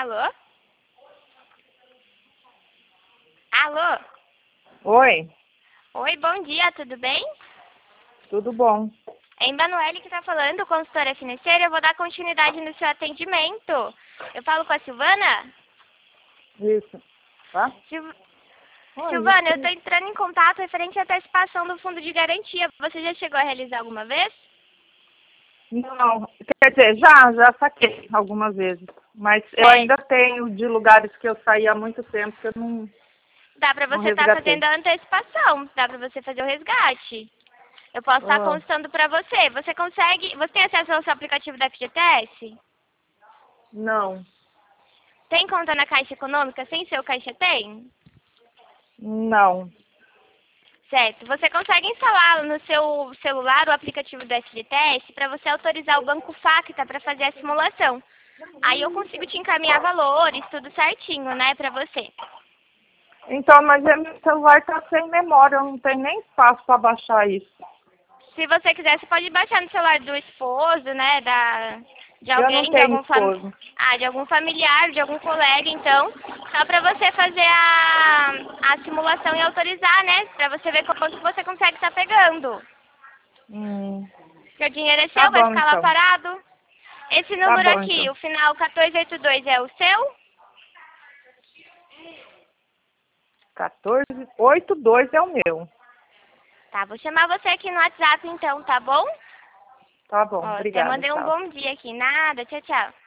Alô? Alô? Oi, Oi, bom dia, tudo bem? tudo bom? É Emanuele que está falando, consultora financeira. Eu vou dar continuidade no seu atendimento. Eu falo com a Silvana? Isso, tá? Oi, Silvana, eu estou entrando em contato referente à antecipação do fundo de garantia. Você já chegou a realizar alguma vez? Não, quer dizer, já saquei algumas vezes, mas eu Certo. ainda tenho de lugares que eu saí há muito tempo que eu Dá para não você estar resgatei. fazendo a antecipação, dá para você fazer o resgate. Eu posso estar Ah, consultando para você. Você consegue, você tem acesso ao seu aplicativo da FGTS? não, Tem conta na Caixa Econômica sem seu Caixa Tem? não. Certo. Você consegue instalar no seu celular o aplicativo do FGTS para você autorizar o Banco Facta para fazer a simulação. Aí eu consigo te encaminhar valores, tudo certinho, né, para você. Então, mas meu celular está sem memória, eu não tenho nem espaço para baixar isso. Se você quiser, você pode baixar no celular do esposo, né, de Eu não alguém, tenho esposo. de algum familiar, de algum colega, então, só para você fazer a simulação e autorizar, né, para você ver quanto você consegue estar pegando. Hum, Seu dinheiro é tá seu, vai bom ficar lá então, parado. Esse tá número bom aqui, então. o final 1482, é o seu? 1482 é o meu. Tá, vou chamar você aqui no WhatsApp então, tá bom? Tá bom, Ó, até obrigada, mandei um tchau. bom dia aqui. Nada, tchau, tchau.